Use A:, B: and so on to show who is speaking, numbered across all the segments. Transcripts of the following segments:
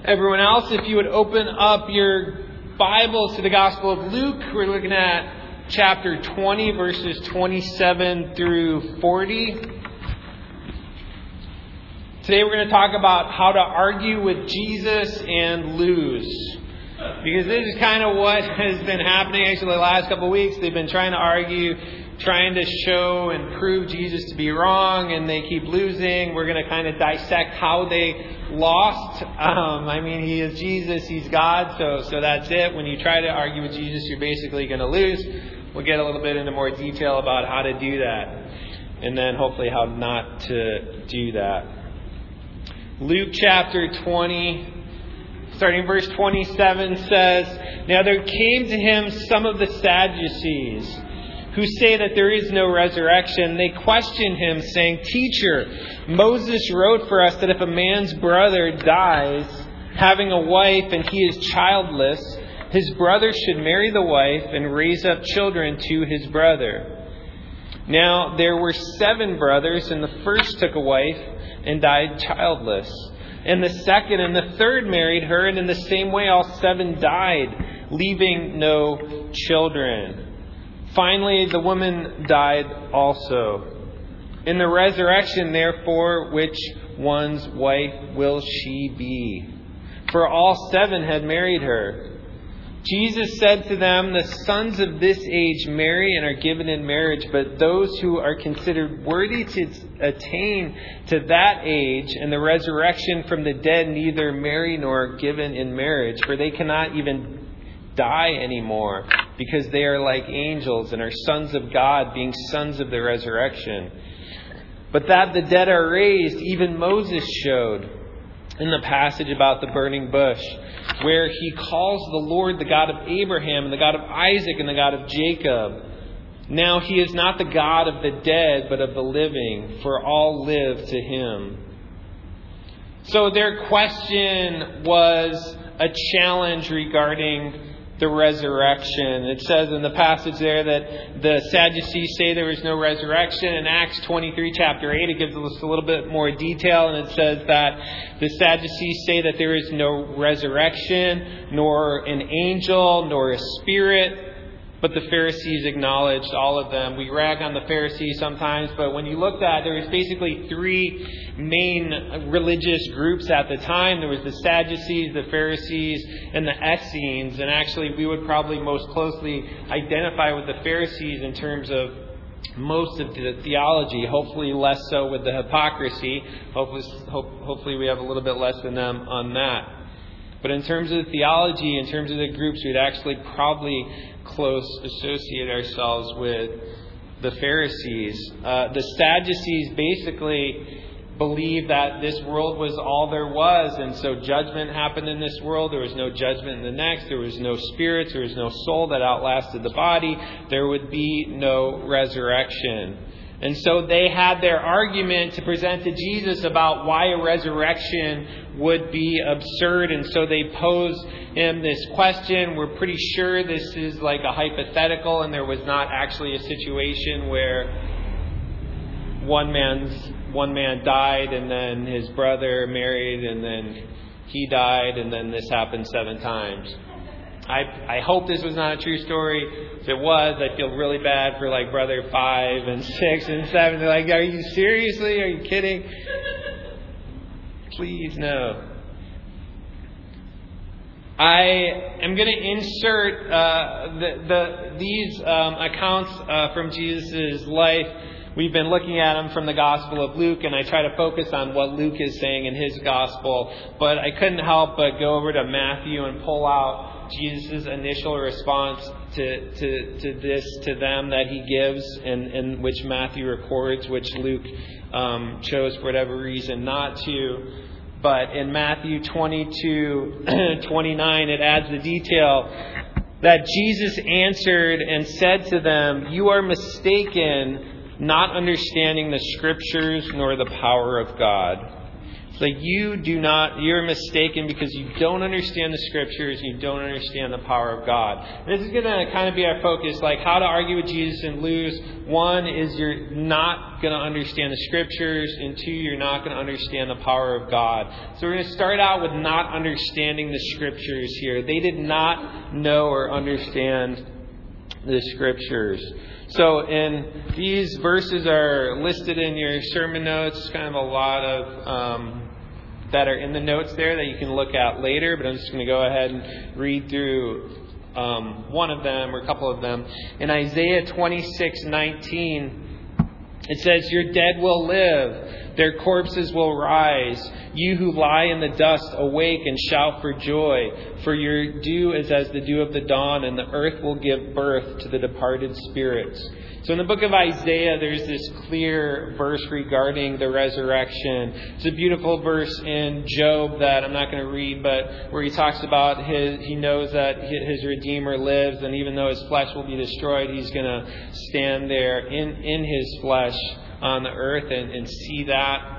A: Everyone else, if you would open up your Bibles to the Gospel of Luke, we're looking at chapter 20, verses 27 through 40. Today we're going to talk about how to argue with Jesus and lose. Because this is kind of what has been happening actually the last couple of weeks. They've been trying to argue, trying to show and prove Jesus to be wrong, and they keep losing. We're going to kind of dissect how they lost. He is Jesus, He's God, so that's it. When you try to argue with Jesus, you're basically going to lose. We'll get a little bit into more detail about how to do that, and then hopefully how not to do that. Luke chapter 20, starting verse 27 says, "Now there came to him some of the Sadducees, who say that there is no resurrection. They questioned him, saying, 'Teacher, Moses wrote for us that if a man's brother dies, having a wife, and he is childless, his brother should marry the wife and raise up children to his brother. Now there were 7 brothers, and the first took a wife and died childless. And the second and the third married her, and in the same way all 7 died, leaving no children. Finally, the woman died also. In the resurrection, therefore, which one's wife will she be? For all 7 had married her. Jesus said to them, 'The sons of this age marry and are given in marriage, but those who are considered worthy to attain to that age and the resurrection from the dead neither marry nor are given in marriage, for they cannot even die anymore, because they are like angels and are sons of God, being sons of the resurrection. But that the dead are raised, even Moses showed in the passage about the burning bush, where he calls the Lord the God of Abraham and the God of Isaac and the God of Jacob. Now he is not the God of the dead, but of the living, for all live to him.'" So their question was a challenge regarding the resurrection. It says in the passage there that the Sadducees say there is no resurrection. In Acts 23, chapter 8, it gives us a little bit more detail, and it says that the Sadducees say that there is no resurrection, nor an angel, nor a spirit. But the Pharisees acknowledged all of them. We rag on the Pharisees sometimes, but when you looked at, there was basically 3 main religious groups at the time. There was the Sadducees, the Pharisees, and the Essenes. And actually, we would probably most closely identify with the Pharisees in terms of most of the theology. Hopefully less so with the hypocrisy. Hopefully we have a little bit less than them on that. But in terms of the theology, in terms of the groups, we'd actually probably close associate ourselves with the Pharisees. The Sadducees basically believed that this world was all there was, and so judgment happened in this world. There was no judgment in the next. There was no spirits. There was no soul that outlasted the body. There would be no resurrection. And so they had their argument to present to Jesus about why a resurrection would be absurd. And so they posed him this question. We're pretty sure this is like a hypothetical, and there was not actually a situation where one man died, and then his brother married, and then he died, and then this happened 7 times. I hope this was not a true story. If it was, I feel really bad for like brother 5 and 6 and 7. They're like, "Are you seriously? Are you kidding?" Please no. I am going to insert these accounts from Jesus' life. We've been looking at them from the Gospel of Luke, and I try to focus on what Luke is saying in his Gospel. But I couldn't help but go over to Matthew and pull out Jesus' initial response to them that he gives, and which Matthew records, which Luke chose for whatever reason not to. But in Matthew 22:29, it adds the detail that Jesus answered and said to them, "You are mistaken, not understanding the Scriptures nor the power of God. It's like you're mistaken because you don't understand the Scriptures, you don't understand the power of God. And this is going to kind of be our focus, like how to argue with Jesus and lose. One is you're not going to understand the Scriptures, and two, you're not going to understand the power of God. So we're going to start out with not understanding the Scriptures here. They did not know or understand the Scriptures. So, and these verses are listed in your sermon notes. Kind of a lot of that are in the notes there that you can look at later. But I'm just going to go ahead and read through one of them or a couple of them. In Isaiah 26:19, it says, "Your dead will live, their corpses will rise. You who lie in the dust, awake and shout for joy. For your dew is as the dew of the dawn, and the earth will give birth to the departed spirits." So in the book of Isaiah, there's this clear verse regarding the resurrection. It's a beautiful verse in Job that I'm not going to read, but where he talks about he knows that his Redeemer lives, and even though his flesh will be destroyed, he's going to stand there in his flesh on the earth and see that.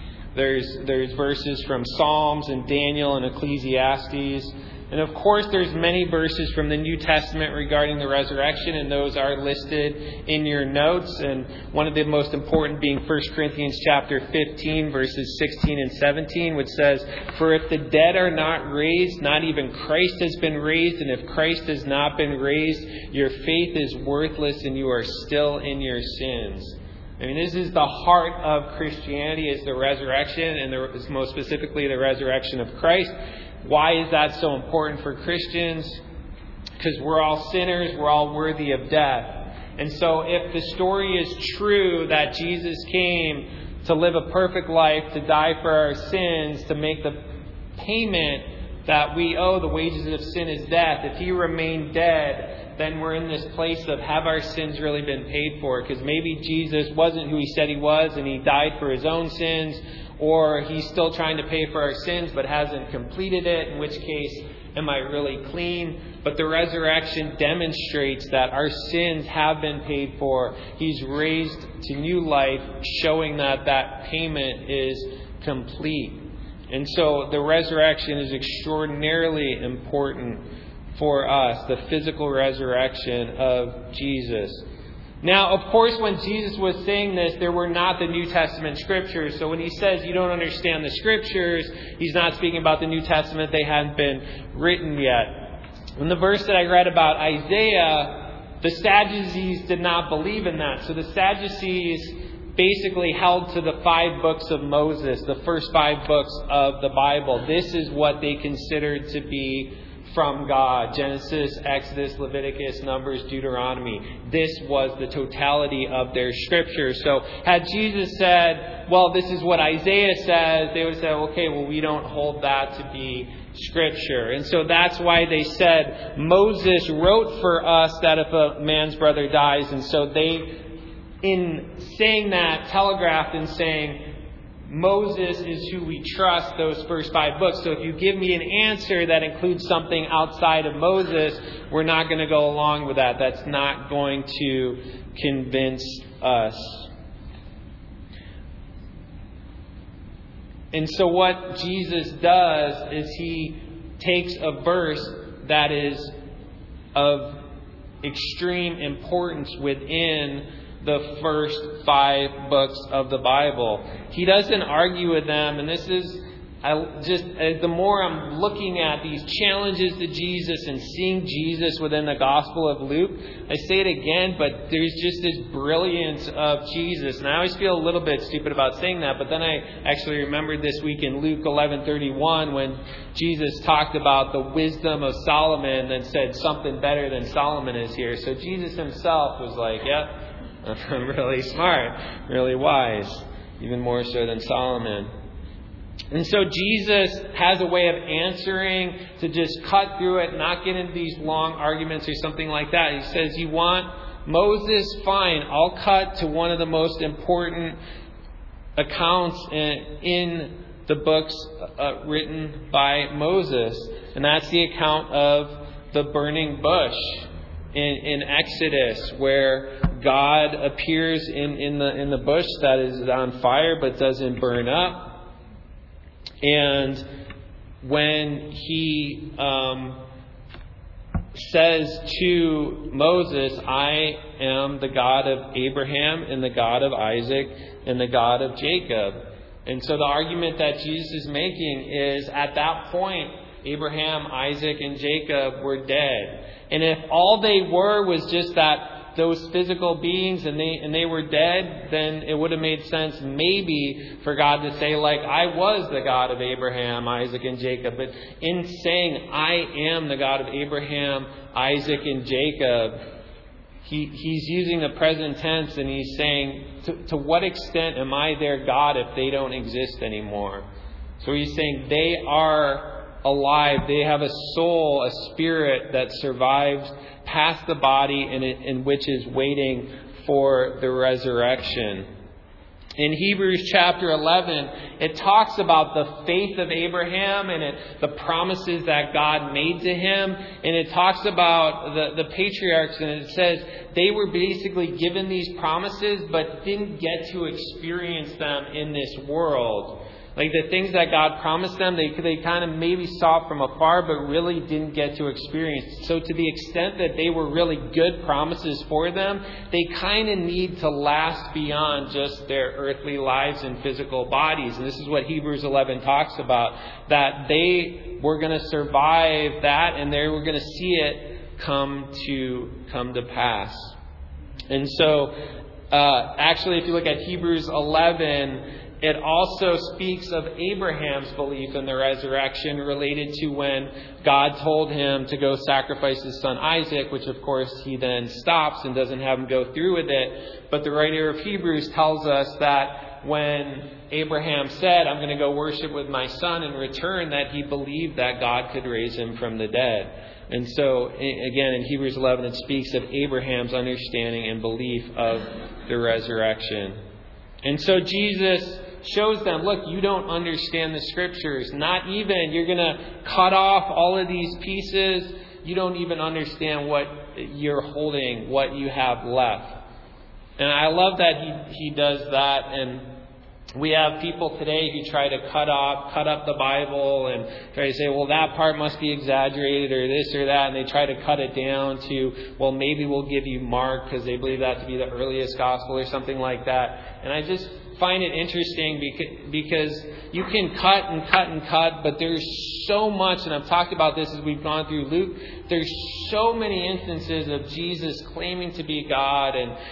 A: There's verses from Psalms and Daniel and Ecclesiastes. And of course, there's many verses from the New Testament regarding the resurrection, and those are listed in your notes. And one of the most important being 1 Corinthians chapter 15, verses 16 and 17, which says, "For if the dead are not raised, not even Christ has been raised. And if Christ has not been raised, your faith is worthless and you are still in your sins." I mean, this is the heart of Christianity, is the resurrection, and most specifically the resurrection of Christ. Why is that so important for Christians? Because we're all sinners, we're all worthy of death. And so if the story is true that Jesus came to live a perfect life, to die for our sins, to make the payment that we owe, the wages of sin is death. If he remained dead, then we're in this place of, have our sins really been paid for? Because maybe Jesus wasn't who he said he was and he died for his own sins, or he's still trying to pay for our sins but hasn't completed it, in which case, am I really clean? But the resurrection demonstrates that our sins have been paid for. He's raised to new life, showing that that payment is complete. And so the resurrection is extraordinarily important for us, the physical resurrection of Jesus. Now, of course, when Jesus was saying this, there were not the New Testament Scriptures. So when he says you don't understand the Scriptures, he's not speaking about the New Testament. They hadn't been written yet. In the verse that I read about Isaiah, the Sadducees did not believe in that. So the Sadducees basically held to the 5 books of Moses, the first 5 books of the Bible. This is what they considered to be from God. Genesis, Exodus, Leviticus, Numbers, Deuteronomy. This was the totality of their scripture. So had Jesus said, well, this is what Isaiah says, they would say, okay, well, we don't hold that to be scripture. And so that's why they said, Moses wrote for us that if a man's brother dies. And so they, in saying that, telegraphed and saying, Moses is who we trust, those first 5 books. So if you give me an answer that includes something outside of Moses, we're not going to go along with that. That's not going to convince us. And so what Jesus does is he takes a verse that is of extreme importance within the first 5 books of the Bible. He doesn't argue with them, and this is the more I'm looking at these challenges to Jesus and seeing Jesus within the Gospel of Luke, I say it again, but there's just this brilliance of Jesus. And I always feel a little bit stupid about saying that, but then I actually remembered this week in Luke 11:31 when Jesus talked about the wisdom of Solomon and said something better than Solomon is here. So Jesus himself was like, yeah, I'm really smart, really wise, even more so than Solomon. And so Jesus has a way of answering to just cut through it, not get into these long arguments or something like that. He says, you want Moses? Fine. I'll cut to one of the most important accounts in the books written by Moses. And that's the account of the burning bush in Exodus, where God appears in the bush that is on fire but doesn't burn up. And when he says to Moses, I am the God of Abraham and the God of Isaac and the God of Jacob. And so the argument that Jesus is making is, at that point, Abraham, Isaac, and Jacob were dead. And if all they were was just those physical beings and they were dead, then it would have made sense maybe for God to say, like, I was the God of Abraham, Isaac, and Jacob. But in saying, I am the God of Abraham, Isaac, and Jacob, he's using the present tense, and he's saying, to what extent am I their God if they don't exist anymore? So he's saying they are alive. They have a soul, a spirit that survives past the body and which is waiting for the resurrection. In Hebrews chapter 11, it talks about the faith of Abraham and the promises that God made to him. And it talks about the patriarchs, and it says they were basically given these promises but didn't get to experience them in this world. Like the things that God promised them, they kind of maybe saw from afar, but really didn't get to experience. So to the extent that they were really good promises for them, they kind of need to last beyond just their earthly lives and physical bodies. And this is what Hebrews 11 talks about, that they were going to survive that and they were going to see it come to pass. And so, actually, if you look at Hebrews 11, it also speaks of Abraham's belief in the resurrection related to when God told him to go sacrifice his son Isaac, which of course he then stops and doesn't have him go through with it. But the writer of Hebrews tells us that when Abraham said, I'm going to go worship with my son and return, that he believed that God could raise him from the dead. And so, again, in Hebrews 11, it speaks of Abraham's understanding and belief of the resurrection. And so Jesus shows them, look, you don't understand the Scriptures. Not even, you're going to cut off all of these pieces. You don't even understand what you're holding, what you have left. And I love that he does that. And we have people today who try to cut up the Bible and try to say, well, that part must be exaggerated or this or that. And they try to cut it down to, well, maybe we'll give you Mark because they believe that to be the earliest gospel or something like that. And I just find it interesting because you can cut and cut and cut, but there's so much, and I've talked about this as we've gone through Luke, there's so many instances of Jesus claiming to be God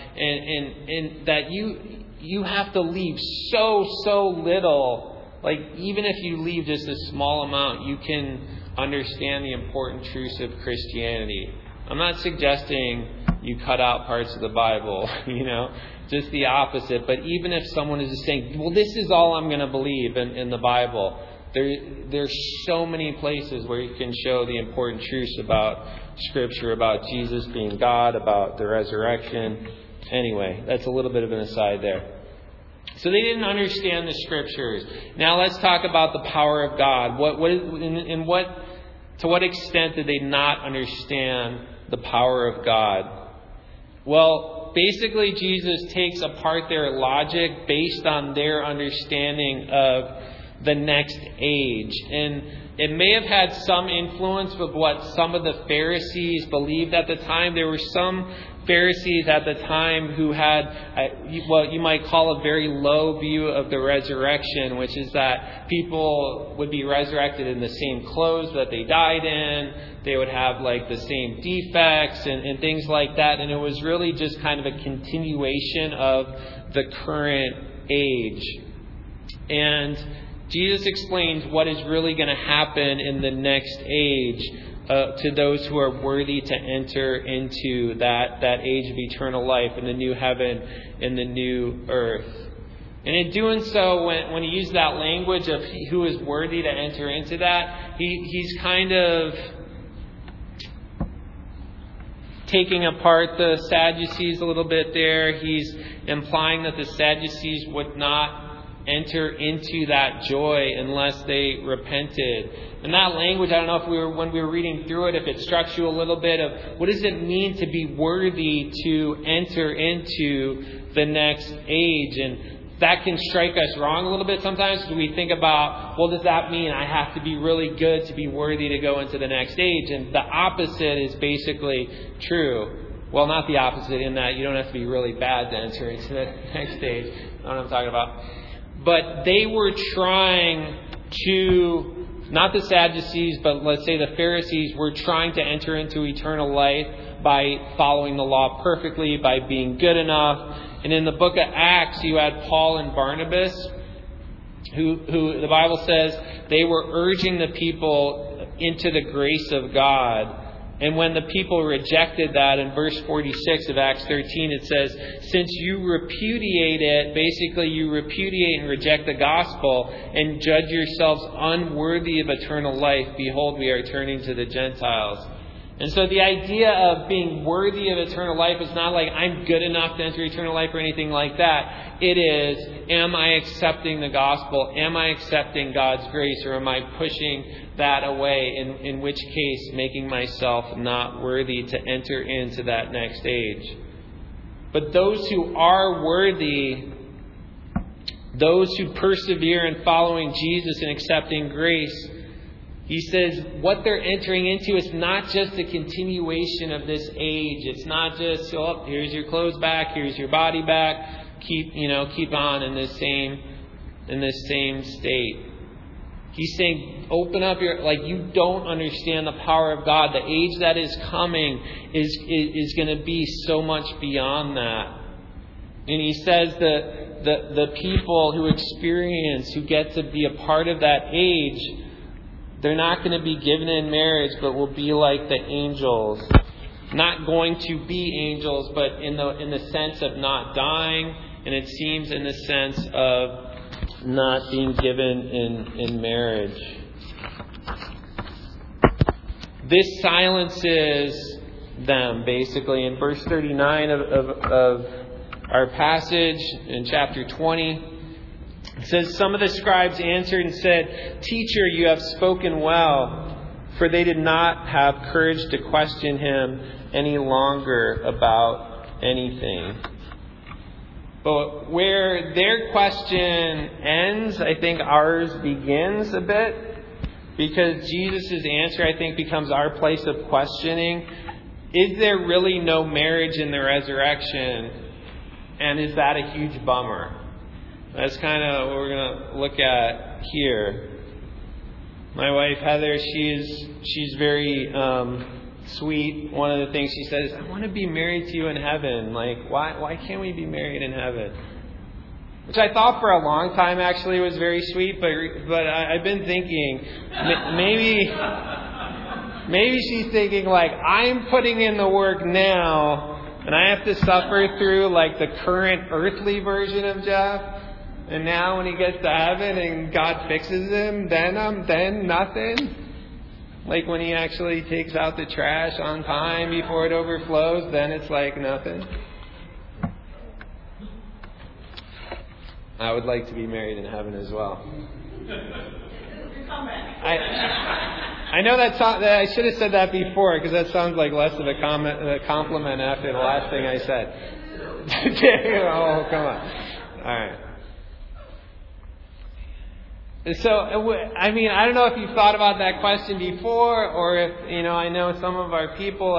A: and that you have to leave so little. Like, even if you leave just a small amount, you can understand the important truths of Christianity. I'm not suggesting you cut out parts of the Bible, just the opposite. But even if someone is just saying, well, this is all I'm going to believe in the Bible, there's so many places where you can show the important truths about Scripture, about Jesus being God, about the resurrection. Anyway, that's a little bit of an aside there. So they didn't understand the Scriptures. Now let's talk about the power of God. To what extent did they not understand the power of God? Well, basically Jesus takes apart their logic based on their understanding of the next age. And it may have had some influence with what some of the Pharisees believed at the time. There were some Pharisees at the time who had what you might call a very low view of the resurrection, which is that people would be resurrected in the same clothes that they died in. They would have like the same defects and things like that. And it was really just kind of a continuation of the current age. And Jesus explains what is really going to happen in the next age to those who are worthy to enter into that age of eternal life in the new heaven and the new earth. And in doing so, when he used that language of who is worthy to enter into that, he's kind of taking apart the Sadducees a little bit there. He's implying that the Sadducees would not enter into that joy unless they repented. And that language, I don't know if when we were reading through it, if it struck you a little bit of what does it mean to be worthy to enter into the next age. And that can strike us wrong a little bit sometimes. We think about, well, does that mean I have to be really good to be worthy to go into the next stage? And the opposite is basically true. Well, not the opposite in that you don't have to be really bad to enter into the next stage. I don't know what I'm talking about. But they were trying to, not the Sadducees, but let's say the Pharisees were trying to enter into eternal life by following the law perfectly, by being good enough. And in the book of Acts, you had Paul and Barnabas, who the Bible says they were urging the people into the grace of God. And when the people rejected that, in verse 46 of Acts 13, it says, since you repudiate it, basically you repudiate and reject the gospel and judge yourselves unworthy of eternal life, behold, we are turning to the Gentiles. And so the idea of being worthy of eternal life is not like I'm good enough to enter eternal life or anything like that. It is, am I accepting the gospel? Am I accepting God's grace? Or am I pushing that away, in which case making myself not worthy to enter into that next stage? But those who are worthy, those who persevere in following Jesus and accepting grace, he says what they're entering into is not just a continuation of this age. It's not just, oh, here's your clothes back, here's your body back. Keep on in this same state. He's saying, open up you don't understand the power of God. The age that is coming is going to be so much beyond that. And he says that the people who get to be a part of that age, they're not going to be given in marriage, but will be like the angels. Not going to be angels, but in the sense of not dying, and it seems in the sense of not being given in marriage. This silences them, basically. In verse 39 of our passage in chapter 20, it says, some of the scribes answered and said, Teacher, you have spoken well, for they did not have courage to question him any longer about anything. But where their question ends, I think ours begins a bit, because Jesus' answer, I think, becomes our place of questioning. Is there really no marriage in the resurrection? And is that a huge bummer? That's kind of what we're going to look at here. My wife, Heather, she's very sweet. One of the things she says, I want to be married to you in heaven. Like, why can't we be married in heaven? Which I thought for a long time actually was very sweet, but I've been thinking, maybe she's thinking like, I'm putting in the work now, and I have to suffer through like the current earthly version of Jeff. And now when he gets to heaven and God fixes him, then nothing. Like when he actually takes out the trash on time before it overflows, then it's like nothing. I would like to be married in heaven as well. I know that I should have said that before, because that sounds like less of a compliment after the last thing I said. Oh, come on. All right. So, I mean, I don't know if you've thought about that question before, or if, I know some of our people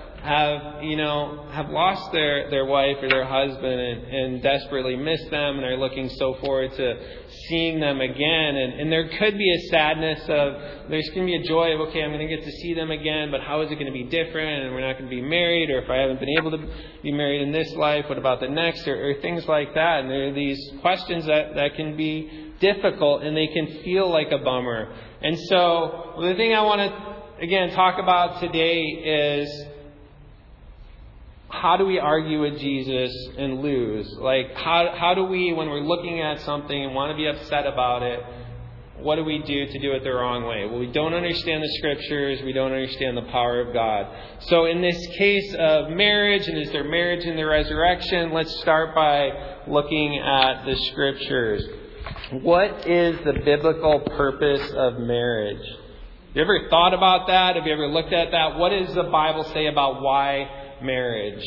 A: have lost their wife or their husband and desperately miss them, and are looking so forward to seeing them again. And there could be a sadness of, there's going to be a joy of, okay, I'm going to get to see them again, but how is it going to be different? And we're not going to be married, or if I haven't been able to be married in this life, what about the next? Or things like that. And there are these questions that can be difficult, and they can feel like a bummer. And so the thing I want to, again, talk about today is, how do we argue with Jesus and lose? Like, how do we, when we're looking at something and want to be upset about it, what do we do to do it the wrong way? Well, we don't understand the Scriptures. We don't understand the power of God. So in this case of marriage, and is there marriage in the resurrection, let's start by looking at the Scriptures. What is the biblical purpose of marriage? Have you ever thought about that? Have you ever looked at that? What does the Bible say about why marriage?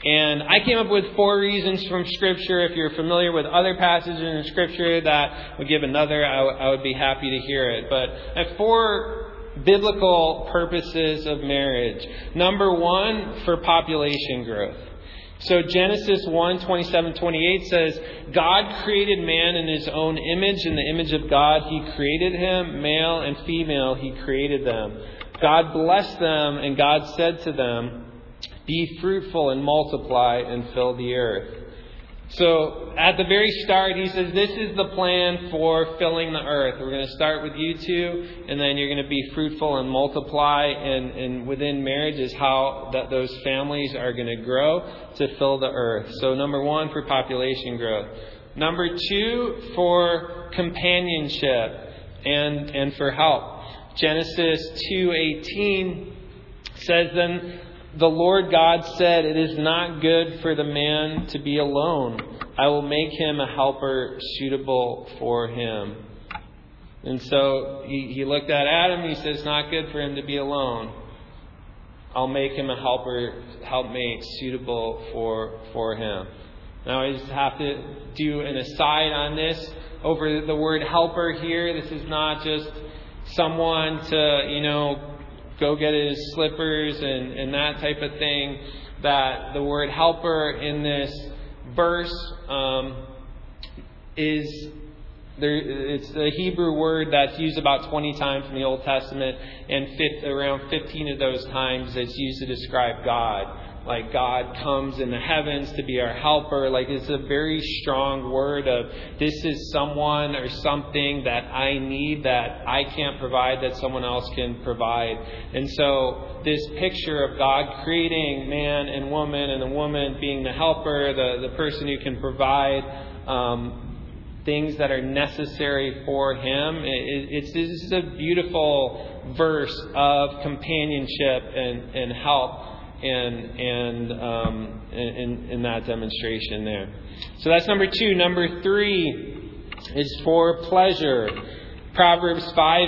A: And I came up with 4 reasons from Scripture. If you're familiar with other passages in Scripture that would give another, I would be happy to hear it. But I have 4 biblical purposes of marriage. Number 1, for population growth. So Genesis 1:27-28 says, God created man in his own image. In the image of God, he created him. Male and female, he created them. God blessed them, and God said to them, be fruitful and multiply and fill the earth. So at the very start, he says, this is the plan for filling the earth. We're going to start with you 2, and then you're going to be fruitful and multiply. And within marriage is how those families are going to grow to fill the earth. So number 1, for population growth. Number 2, for companionship and for help. Genesis 2:18 says, then the Lord God said, it is not good for the man to be alone. I will make him a helper suitable for him. And so he looked at Adam. He says, it's not good for him to be alone. I'll make him a helpmate suitable for him. Now I just have to do an aside on this. Over the word helper here, this is not just someone to, go get his slippers and that type of thing. That the word helper in this verse it's the Hebrew word that's used about 20 times in the Old Testament, and around 15 of those times it's used to describe God. Like God comes in the heavens to be our helper. Like it's a very strong word of this is someone or something that I need that I can't provide that someone else can provide. And so this picture of God creating man and woman, and the woman being the helper, the person who can provide things that are necessary for him. This is a beautiful verse of companionship and help. And that demonstration there. So that's number 2. Number 3 is for pleasure. Proverbs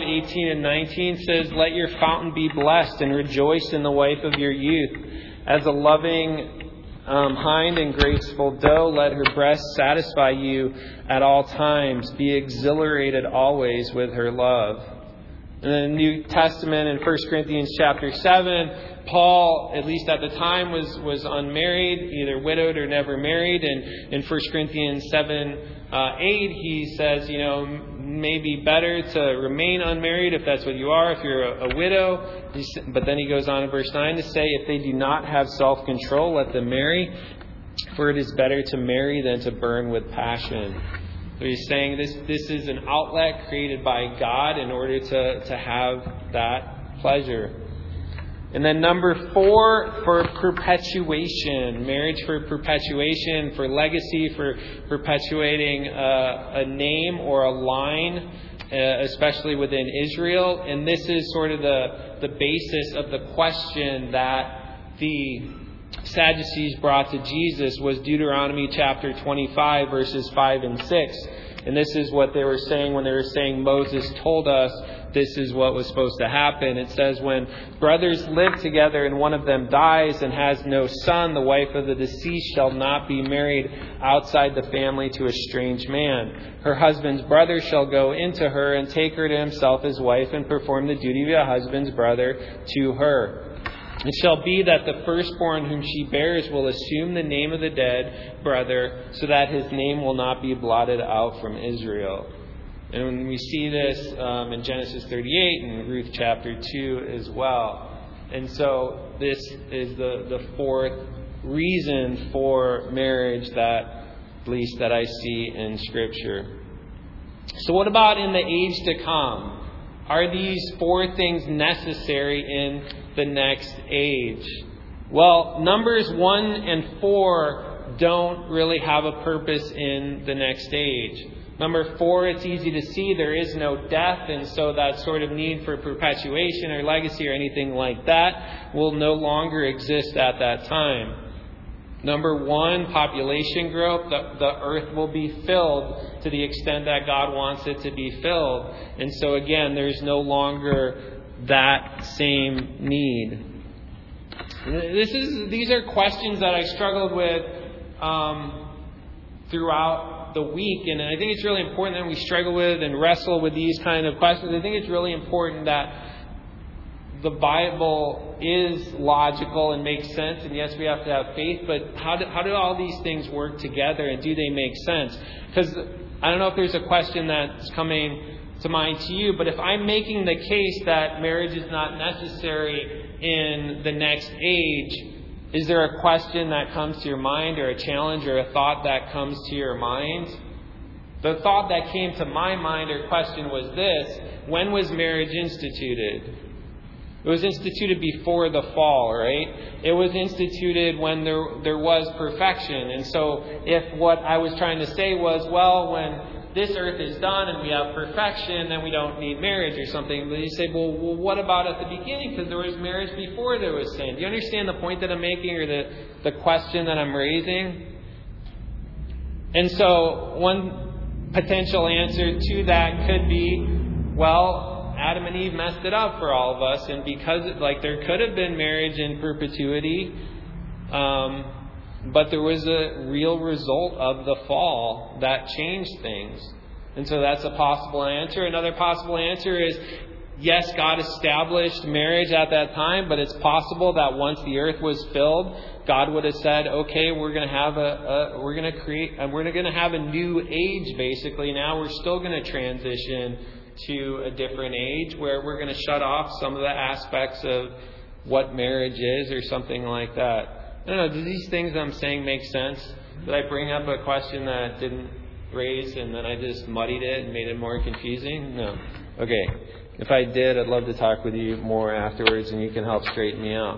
A: 5:18-19 says, let your fountain be blessed and rejoice in the wife of your youth. As a loving hind and graceful doe, let her breast satisfy you at all times. Be exhilarated always with her love. In the New Testament, in 1 Corinthians chapter 7, Paul, at least at the time, was unmarried, either widowed or never married. And in 1 Corinthians 7:8, he says, maybe better to remain unmarried if that's what you are, if you're a widow. But then he goes on in verse 9 to say, if they do not have self-control, let them marry, for it is better to marry than to burn with passion. So he's saying this is an outlet created by God in order to have that pleasure. And then number 4, for perpetuation. Marriage for perpetuation, for legacy, for perpetuating a name or a line, especially within Israel. And this is sort of the basis of the question that the Sadducees brought to Jesus, was Deuteronomy chapter 25, verses 5 and 6. And this is what they were saying when they were saying Moses told us this is what was supposed to happen. It says, when brothers live together and one of them dies and has no son, the wife of the deceased shall not be married outside the family to a strange man. Her husband's brother shall go into her and take her to himself as wife and perform the duty of a husband's brother to her. It shall be that the firstborn whom she bears will assume the name of the dead brother, so that his name will not be blotted out from Israel. And when we see this in Genesis 38 and Ruth chapter 2 as well. And so this is the 4th reason for marriage that, at least that I see in Scripture. So what about in the age to come? Are these 4 things necessary in the next age? Well, Numbers 1 and 4 don't really have a purpose in the next age. Number 4, it's easy to see there is no death, and so that sort of need for perpetuation or legacy or anything like that will no longer exist at that time. Number 1, population growth. The earth will be filled to the extent that God wants it to be filled. And so again, there's no longer that same need. These are questions that I struggled with throughout the week, and I think it's really important that we struggle with and wrestle with these kind of questions. I think it's really important that the Bible is logical and makes sense, and yes, we have to have faith, but how do all these things work together, and do they make sense? Because I don't know if there's a question that's coming to mind to you, but if I'm making the case that marriage is not necessary in the next age, is there a question that comes to your mind, or a challenge, or a thought that comes to your mind? The thought that came to my mind, or question, was this: when was marriage instituted? It was instituted before the fall, right? It was instituted when there was perfection. And so if what I was trying to say was, well, when this earth is done and we have perfection, then we don't need marriage or something. But you say, well, what about at the beginning? Because there was marriage before there was sin. Do you understand the point that I'm making, or the question that I'm raising? And so one potential answer to that could be, well, Adam and Eve messed it up for all of us, and because there could have been marriage in perpetuity, but there was a real result of the fall that changed things. And so that's a possible answer. Another possible answer is, yes, God established marriage at that time, but it's possible that once the earth was filled, God would have said, okay, we're going to have we're going to have a new age, basically. Now we're still going to transition to a different age where we're going to shut off some of the aspects of what marriage is, or something like that. I don't know, do these things I'm saying make sense? Did I bring up a question that didn't raise and then I just muddied it and made it more confusing? No. Okay. If I did, I'd love to talk with you more afterwards, and you can help straighten me out.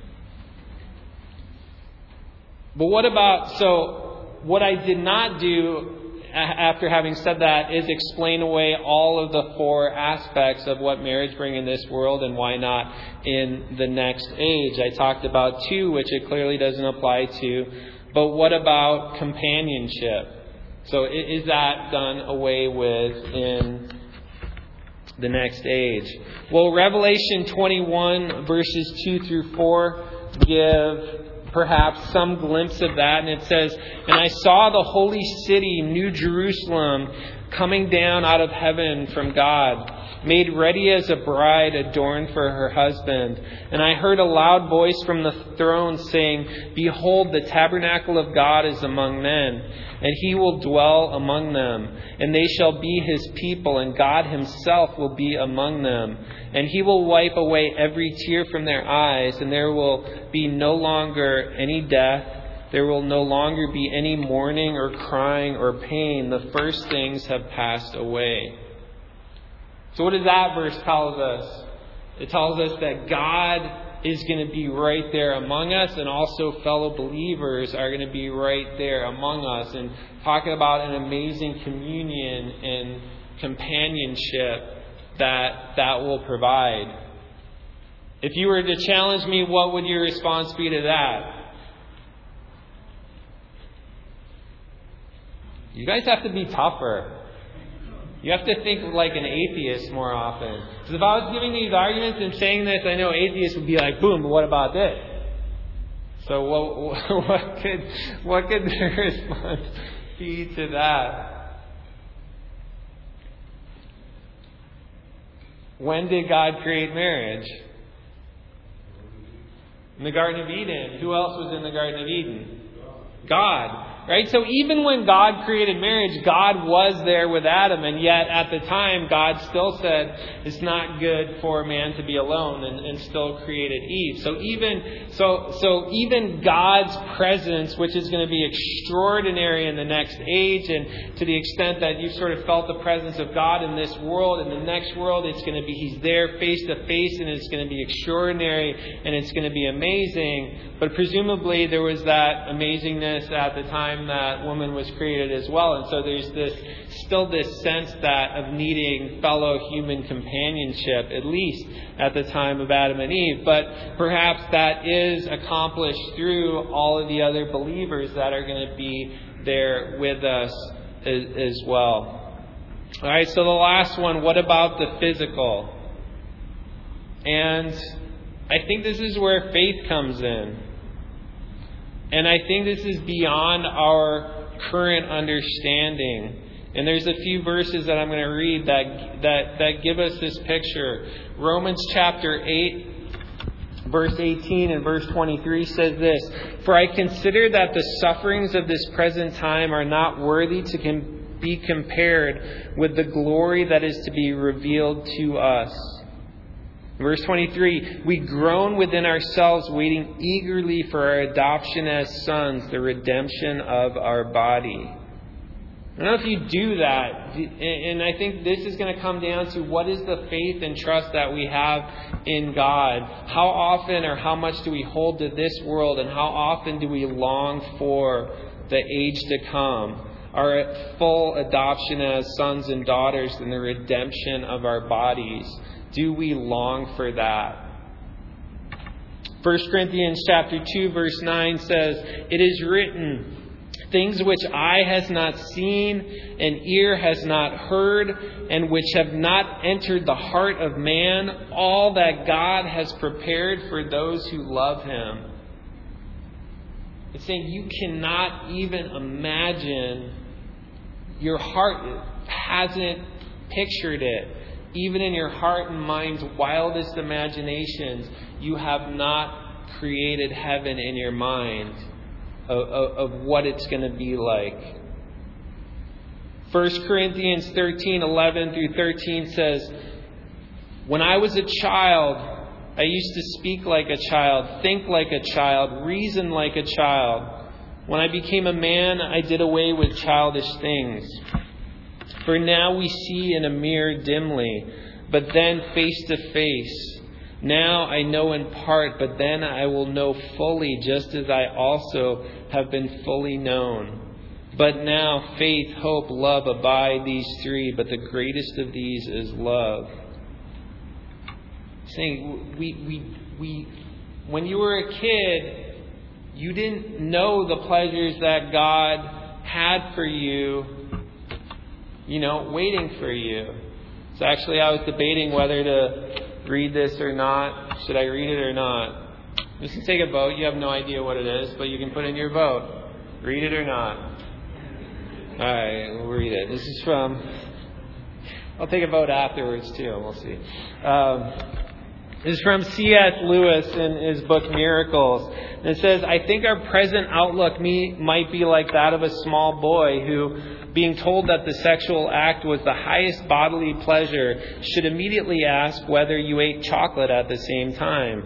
A: But what I did not do after having said that is explain away all of the four aspects of what marriage brings in this world and why not in the next age. I talked about two, which it clearly doesn't apply to. But what about companionship? So is that done away with in the next age? Well, Revelation 21 verses 2 through 4 give perhaps some glimpse of that. And it says, "And I saw the holy city, New Jerusalem, coming down out of heaven from God, made ready as a bride adorned for her husband. And I heard a loud voice from the throne saying, 'Behold, the tabernacle of God is among men, and He will dwell among them. And they shall be His people, and God Himself will be among them. And He will wipe away every tear from their eyes, and there will be no longer any death. There will no longer be any mourning or crying or pain. The first things have passed away.'" So what does that verse tell us? It tells us that God is going to be right there among us, and also fellow believers are going to be right there among us, and talking about an amazing communion and companionship that will provide. If you were to challenge me, what would your response be to that? You guys have to be tougher. You have to think like an atheist more often. Because if I was giving these arguments and saying this, I know atheists would be like, boom, but what about this? So what could the response be to that? When did God create marriage? In the Garden of Eden. Who else was in the Garden of Eden? God. Right? So even when God created marriage, God was there with Adam, and yet at the time God still said it's not good for man to be alone, and still created Eve. So even God's presence, which is going to be extraordinary in the next age, and to the extent that you've sort of felt the presence of God in this world, in the next world, it's going to be He's there face to face, and it's going to be extraordinary, and it's going to be amazing. But presumably there was that amazingness at the time that woman was created as well. And so there's still this sense of needing fellow human companionship, at least at the time of Adam and Eve. But perhaps that is accomplished through all of the other believers that are going to be there with us as well. All right, so the last one, what about the physical? And I think this is where faith comes in. And I think this is beyond our current understanding. And there's a few verses that I'm going to read that give us this picture. Romans chapter 8, verse 18 and verse 23 says this: "For I consider that the sufferings of this present time are not worthy to be compared with the glory that is to be revealed to us." Verse 23, "We groan within ourselves, waiting eagerly for our adoption as sons, the redemption of our body." I don't know if you do that, and I think this is going to come down to what is the faith and trust that we have in God. How often or how much do we hold to this world, and how often do we long for the age to come? Our full adoption as sons and daughters and the redemption of our bodies. Do we long for that? 1 Corinthians chapter 2 verse 9 says, "It is written, things which eye has not seen and ear has not heard, and which have not entered the heart of man, all that God has prepared for those who love Him." It's saying you cannot even imagine. Your heart hasn't pictured it. Even in your heart and mind's wildest imaginations, you have not created heaven in your mind of what it's going to be like. 1 Corinthians 13:11 through 13 says, "When I was a child, I used to speak like a child, think like a child, reason like a child. When I became a man, I did away with childish things. For now we see in a mirror dimly, but then face to face. Now I know in part, but then I will know fully, just as I also have been fully known. But now faith, hope, love abide, these three, but the greatest of these is love." Saying when you were a kid, you didn't know the pleasures that God had for you, waiting for you. So actually I was debating whether to read this or not. Should I read it or not? Just to take a vote. You have no idea what it is, but you can put in your vote. Read it or not. All right, we'll read it. This is from... I'll take a vote afterwards too. We'll see. This is from C.S. Lewis in his book Miracles. And it says, "I think our present outlook might be like that of a small boy who, being told that the sexual act was the highest bodily pleasure, should immediately ask whether you ate chocolate at the same time."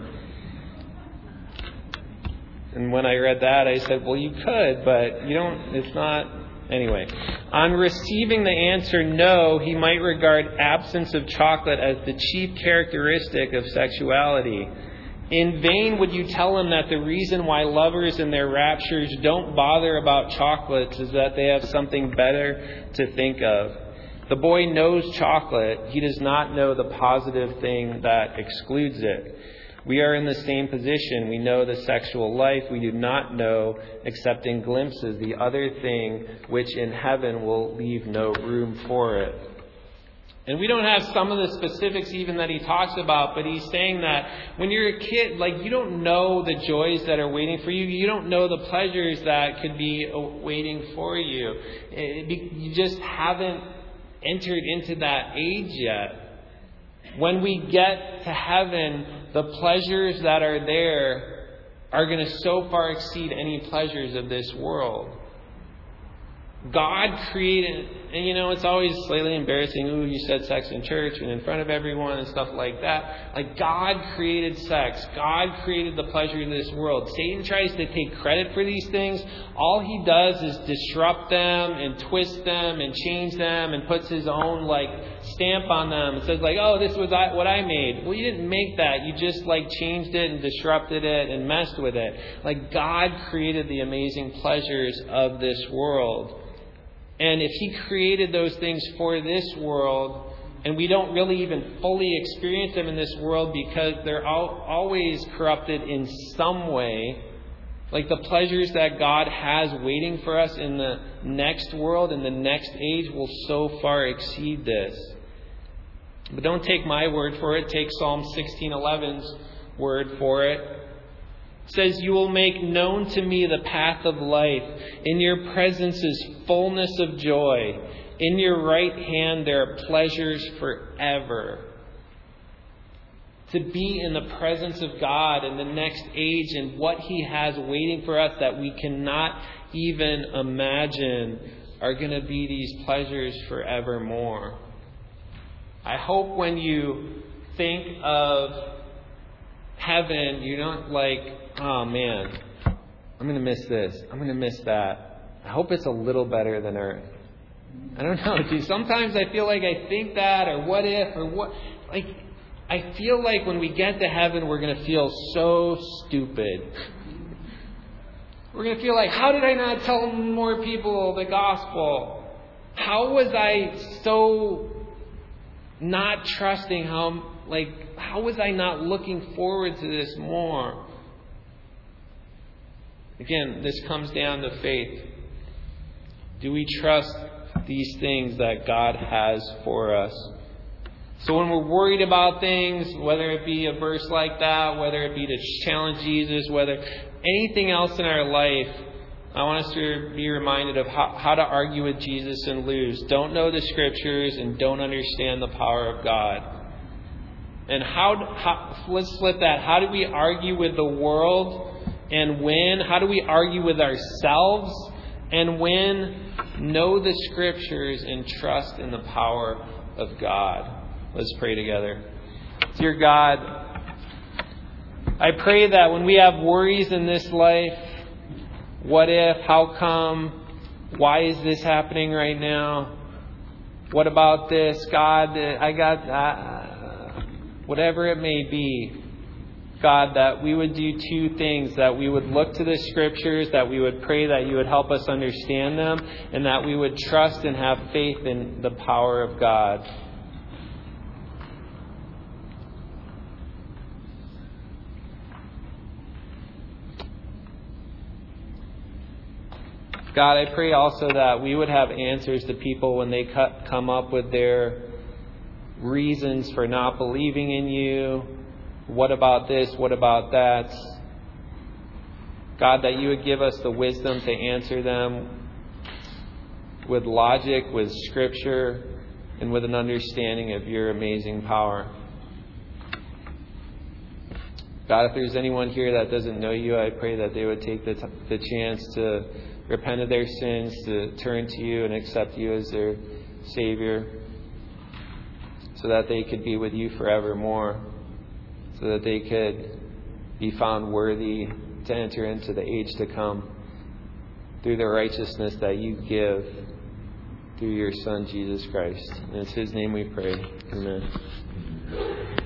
A: And when I read that, I said, well, you could, but you don't, it's not. Anyway, on receiving the answer no, he might regard absence of chocolate as the chief characteristic of sexuality. In vain would you tell him that the reason why lovers in their raptures don't bother about chocolates is that they have something better to think of. The boy knows chocolate. He does not know the positive thing that excludes it. We are in the same position. We know the sexual life. We do not know, except in glimpses, the other thing which in heaven will leave no room for it. And we don't have some of the specifics even that he talks about, but he's saying that when you're a kid, you don't know the joys that are waiting for you. You don't know the pleasures that could be waiting for you. You just haven't entered into that age yet. When we get to heaven, the pleasures that are there are going to so far exceed any pleasures of this world. God created, and it's always slightly embarrassing, ooh, you said sex in church and in front of everyone and stuff like that. God created sex. God created the pleasure of this world. Satan tries to take credit for these things. All he does is disrupt them and twist them and change them and puts his own stamp on them and says oh, this was what I made. Well, you didn't make that. You just changed it and disrupted it and messed with it. God created the amazing pleasures of this world. And if he created those things for this world, and we don't really even fully experience them in this world because they're always corrupted in some way, the pleasures that God has waiting for us in the next world, in the next age, will so far exceed this. But don't take my word for it. Take Psalm 16:11's word for it. It says, "You will make known to me the path of life. In your presence is fullness of joy. In your right hand there are pleasures forever." To be in the presence of God in the next age and what He has waiting for us that we cannot even imagine are going to be these pleasures forevermore. I hope when you think of heaven, you don't like, oh man, I'm going to miss this. I'm going to miss that. I hope it's a little better than earth. I don't know. Dude, sometimes I feel like I think that, or what if, or what. Like, I feel like when we get to heaven, we're going to feel so stupid. We're going to feel like, how did I not tell more people the gospel? How was I so not trusting? How was I not looking forward to this more? Again, this comes down to faith. Do we trust these things that God has for us? So when we're worried about things, whether it be a verse like that, whether it be to challenge Jesus, whether anything else in our life, I want us to be reminded of how to argue with Jesus and lose. Don't know the Scriptures and don't understand the power of God. And let's flip that. How do we argue with the world and win? How do we argue with ourselves and win? Know the Scriptures and trust in the power of God. Let's pray together. Dear God, I pray that when we have worries in this life, what if, how come, why is this happening right now? What about this? God, I got whatever it may be. God, that we would do two things, that we would look to the Scriptures, that we would pray that you would help us understand them, and that we would trust and have faith in the power of God. God, I pray also that we would have answers to people when they come up with their reasons for not believing in you. What about this? What about that? God, that you would give us the wisdom to answer them with logic, with Scripture, and with an understanding of your amazing power. God, if there's anyone here that doesn't know you, I pray that they would take the chance to repent of their sins, to turn to you and accept you as their Savior, so that they could be with you forevermore, so that they could be found worthy to enter into the age to come through the righteousness that you give through your Son, Jesus Christ. And it's His name we pray. Amen.